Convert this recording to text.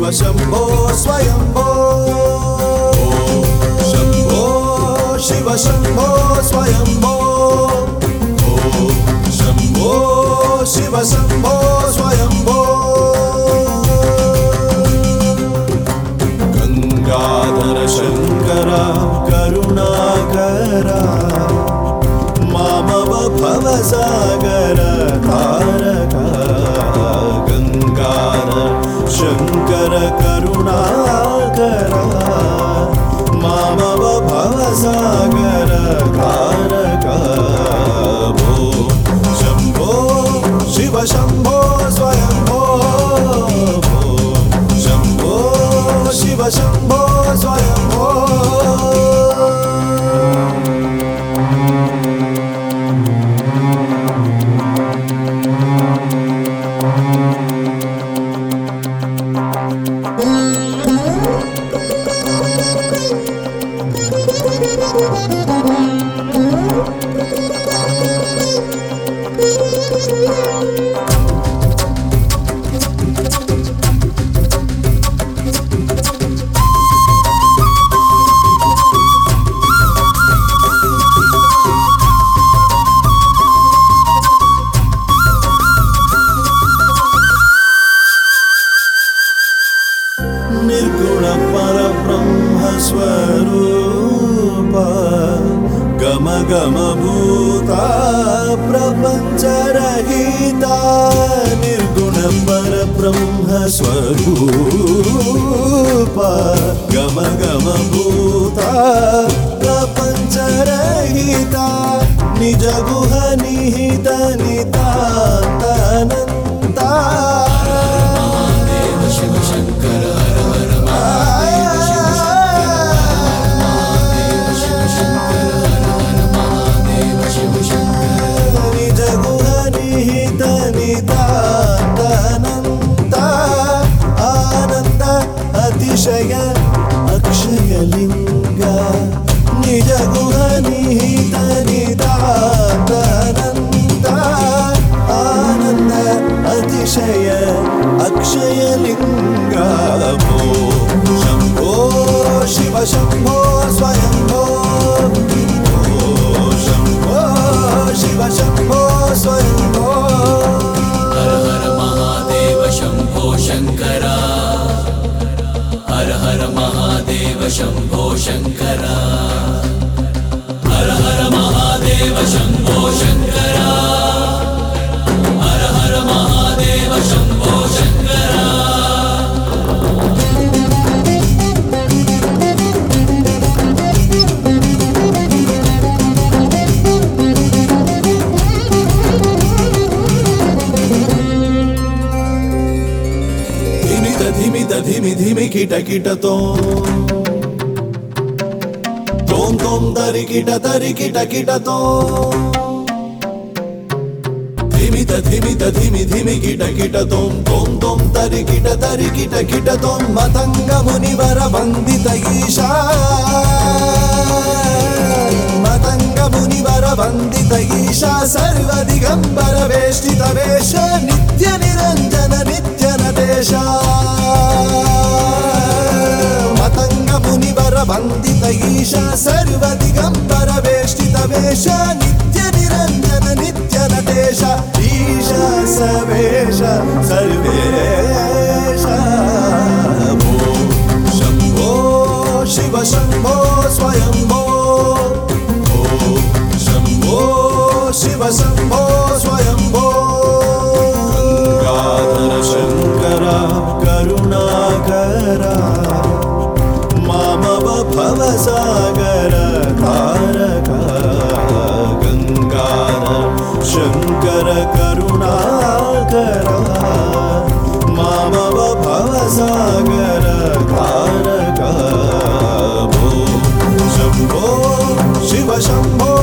शम्भो स्वयम्भो शम्भो शिव शम्भो स्वयम्भो शम्भो शिव शम्भो स्वयम्भो गंगाधर शंकर करुणाकर मामव भवसागर तारक गंगाधर शंकर करुणाकर मामव भवसागर तारक शंभो शिव शंभो स्वयंभो शंभो शिव शंभो स्वयंभो निर्गुण परब्रह्म स्वरूप गम गम भूता प्रपंच रहिता निर्गुण परब्रह्म स्वरूप गम गम भूता प्रपंच रहिता निज गुह निहित नितान्तनन्ता अतिशय अक्षय लिंग निज गुह निहित निदानंद आनंद अतिशय अक्षय लिंग शंभो शिव शंभो स्वयंभो शंभो शिव शंभो स्वयंभो हर हर महादेव शंभो शंकरा हर हर महादेव शंभो शंकरा हर हर महादेव शंभो शंकरा हर हर महादेव शंभो शंकरा धिमि धिमि किट किट तोम तोम तरि किट किट धिमि धिमि धिमि किट किट तोम तोम तरि किट मतंग मुनिवर वंदित ईशा मतंग मुनिवर वंदित ईशा सर्व दिगंबर वेष्टित वेश नित्य निरंजन नित्य नटेश मतंग मुनिवर वंदित ईशा सर्व दिगंबर वेष्टित वेश नित्य निरंजन नित्य नटेश ईशा सवेश सर्वेश शंभो शिव शंभो स्वयंभो शंभो शिव शंभो स्वयंभो गंगाधर शंकर करुणाकर मामव भवसागर तारक गंगाधर शंकर करुणाकर मामव भवसागर तारक शंभो शिव शंभो